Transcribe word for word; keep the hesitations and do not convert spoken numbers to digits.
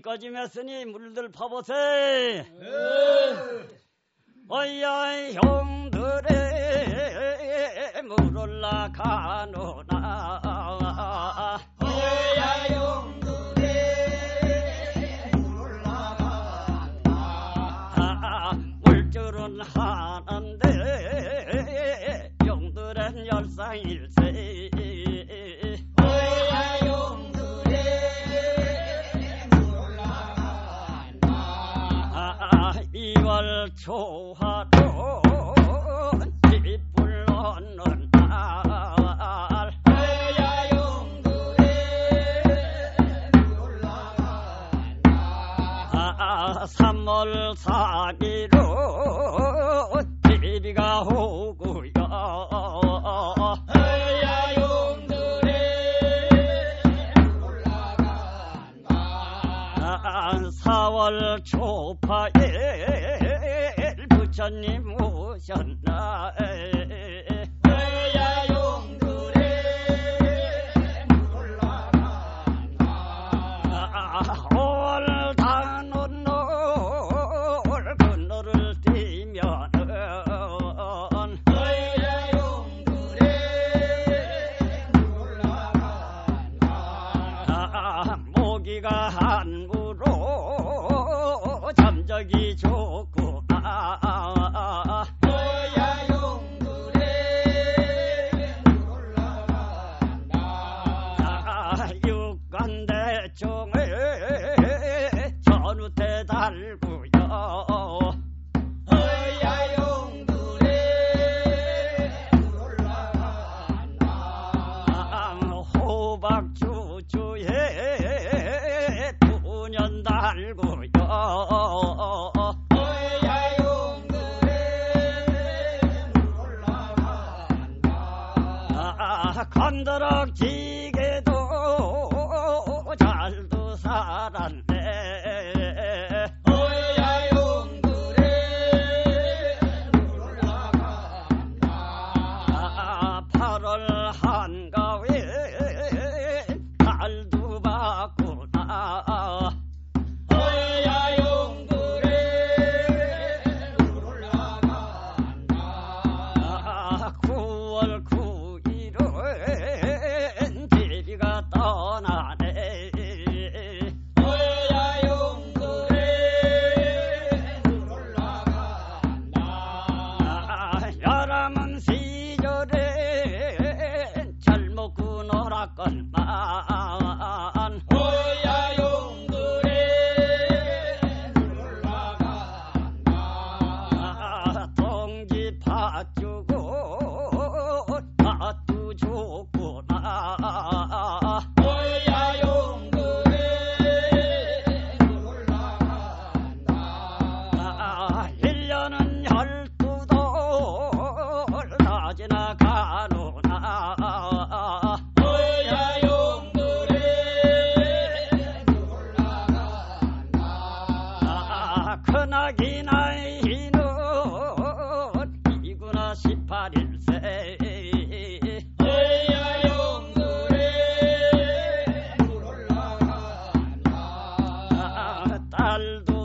여기까지 맸으니 물들 파보세. 네. 어이야 형들의 물 올라가노나. 어이야 형들의 물 올라가노나. 물줄은 하는데 형들은 열상일세. 어이야 형들의 물 올라가노나. 이월 초하로 뒷불 넣는 날. 어이야 형들의 물 올라가노나. 삼월 사기로 비비가 오고요. 어이야 형들의 물 올라가노나. 사월 초파에 부처님 오셨나. 어이야 형들의 물 올라가노나. 올 단오늘 그늘을 띄면은 어이야 형들의 물 올라가노나. 모기가 한무로 잠적이 좋구나. 어이야 형들의 물 올라가노나. 육관대종에 전우태 달구요. 어이야 형들의 물 올라가노나. 호박주주에 두 년 달구요. 어이야 형들의 물 올라가노나. 건드럭지게도 잘도 살았네. 어이야 형들의 물 올라가노나. 팔월 한가위 달도 받구나. 어이야 형들의 물 올라가노나. 구월 구일은 제비가 떠나네. 어이야 형들의 물 올라가노나. 여름은 시절에 잘 먹고 놀았건만. 어이야 형들의 물 올라가노나. 동지 팥주고 팥도 좋구나. 어이야 형들의 물 올라가노나. 일 년은 열두 돌 다 지나가노나. 어이야 형들의 물 올라가노나. 큰아기 나이는 이구나 십팔일세. 어이야 형들의 물 올라가노나. 딸도